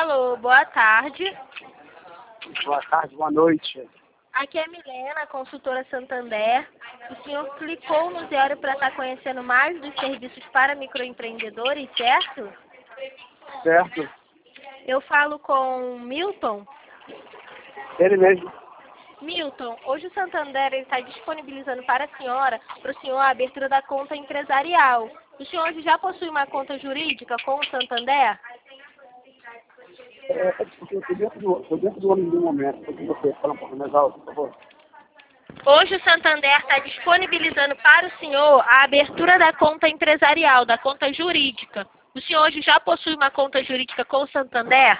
Alô, boa tarde. Boa tarde, boa noite. Aqui é Milena, consultora Santander. O senhor clicou no 0 para estar conhecendo mais dos serviços para microempreendedores, certo? Certo? Eu falo com Milton. Ele mesmo. Milton, hoje o Santander está disponibilizando para o senhor a abertura da conta empresarial. O senhor hoje já possui uma conta jurídica com o Santander? Porque eu estou dentro do ônibus no momento. Porque você fala um pouco mais alto, por favor. Hoje o Santander está disponibilizando para o senhor a abertura da conta empresarial, da conta jurídica. O senhor hoje já possui uma conta jurídica com o Santander?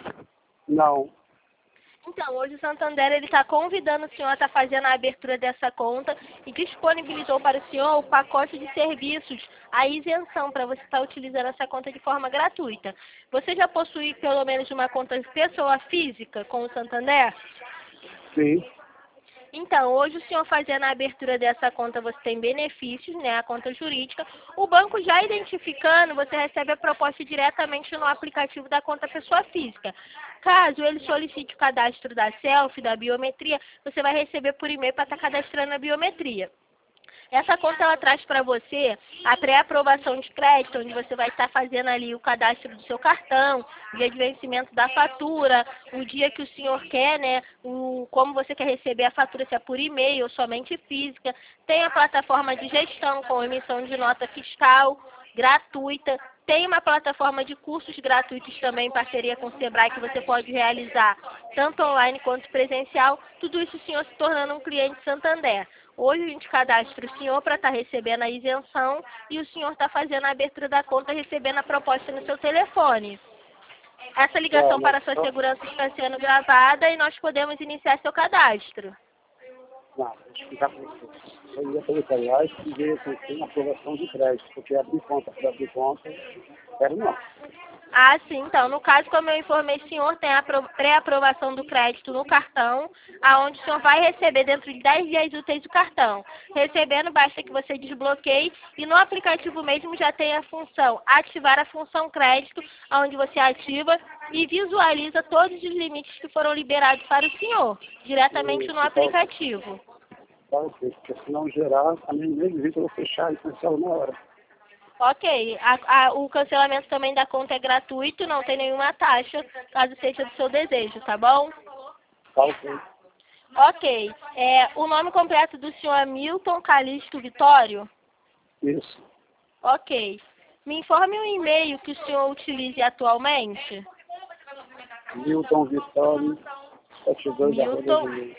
Não. Então, hoje o Santander está convidando o senhor a estar fazendo a abertura dessa conta e disponibilizou para o senhor o pacote de serviços, a isenção para você estar utilizando essa conta de forma gratuita. Você já possui pelo menos uma conta de pessoa física com o Santander? Sim. Então, hoje o senhor fazendo a abertura dessa conta, você tem benefícios, né? A conta jurídica. O banco já identificando, você recebe a proposta diretamente no aplicativo da conta pessoa física. Caso ele solicite o cadastro da selfie, da biometria, você vai receber por e-mail para estar cadastrando a biometria. Essa conta ela traz para você a pré-aprovação de crédito, onde você vai estar fazendo ali o cadastro do seu cartão, o dia de vencimento da fatura, o dia que o senhor quer, né? Como você quer receber a fatura, se é por e-mail ou somente física. Tem a plataforma de gestão com emissão de nota fiscal gratuita. Tem uma plataforma de cursos gratuitos também em parceria com o Sebrae que você pode realizar tanto online quanto presencial. Tudo isso o senhor se tornando um cliente Santander. Hoje a gente cadastra o senhor para estar recebendo a isenção e o senhor está fazendo a abertura da conta recebendo a proposta no seu telefone. Essa ligação para a sua segurança está sendo gravada e nós podemos iniciar seu cadastro. Não, vou explicar para você. Eu ia fazer aliás e ver se tem aprovação de crédito, porque abrir conta para abrir conta, quero não. Ah, sim. Então, no caso, como eu informei, o senhor tem a pré-aprovação do crédito no cartão, aonde o senhor vai receber dentro de 10 dias úteis o cartão. Recebendo, basta que você desbloqueie e no aplicativo mesmo já tem a função ativar a função crédito, onde você ativa e visualiza todos os limites que foram liberados para o senhor, diretamente no aplicativo. Tá, ok, porque se não gerar, também mesmo jeito eu vou fechar e cancelo na hora. Ok, o cancelamento também da conta é gratuito, não tem nenhuma taxa, caso seja do seu desejo, tá bom? Tá, ok. Ok, o nome completo do senhor é Milton Calixto Vitório? Isso. Ok. Me informe o e-mail que o senhor utilize atualmente. Milton Vitório, 72, Milton, @gmail.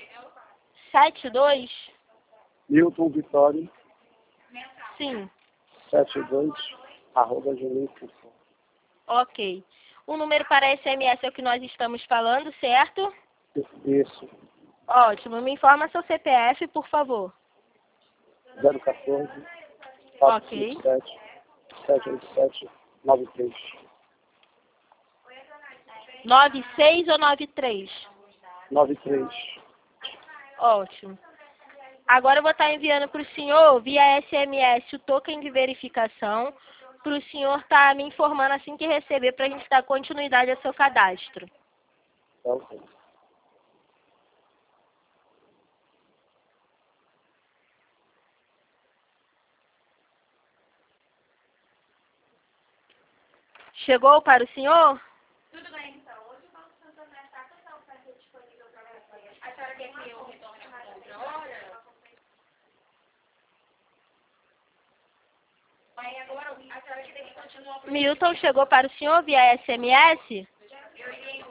72? Milton Vitório, Sim. 72, @gmail.com. Ok. O número para SMS é o que nós estamos falando, certo? Isso. Ótimo. Me informa seu CPF, por favor. 014 Ok. 457 787 93. 96 ou 93? 93. Ótimo. Agora eu vou estar enviando para o senhor, via SMS, o token de verificação, para o senhor estar me informando assim que receber, para a gente dar continuidade ao seu cadastro. Tá, ok. Chegou para o senhor? Tudo bem, então. Hoje o Banco Santander está com essa oferta disponível para você. A senhora quer que eu retorne mais outra hora? Aí agora a senhora quer que continue. Milton, chegou para o senhor via SMS?